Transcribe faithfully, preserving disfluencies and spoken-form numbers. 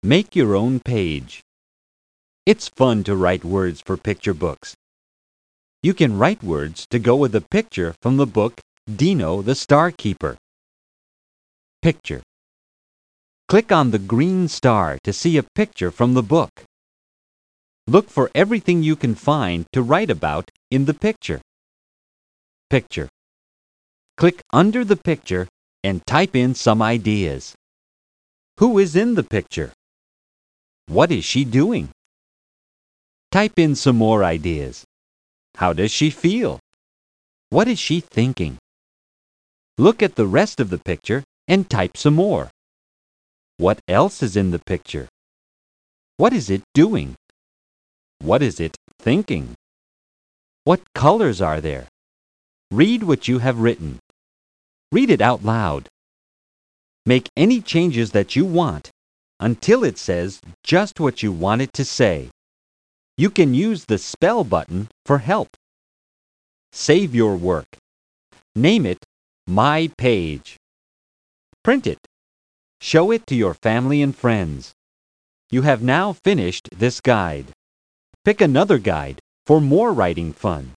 Make your own page. It's fun to write words for picture books. You can write words to go with a picture from the book Dino the Star Keeper. Picture. Click on the green star to see a picture from the book. Look for everything you can find to write about in the picture. Picture. Click under the picture and type in some ideas. Who is in the picture? What is she doing? Type in some more ideas. How does she feel? What is she thinking? Look at the rest of the picture and type some more. What else is in the picture? What is it doing? What is it thinking? What colors are there? Read what you have written. Read it out loud. Make any changes that you want until it says just what you want it to say. You can use the spell button for help. Save your work. Name it My Page. Print it. Show it to your family and friends. You have now finished this guide. Pick another guide for more writing fun.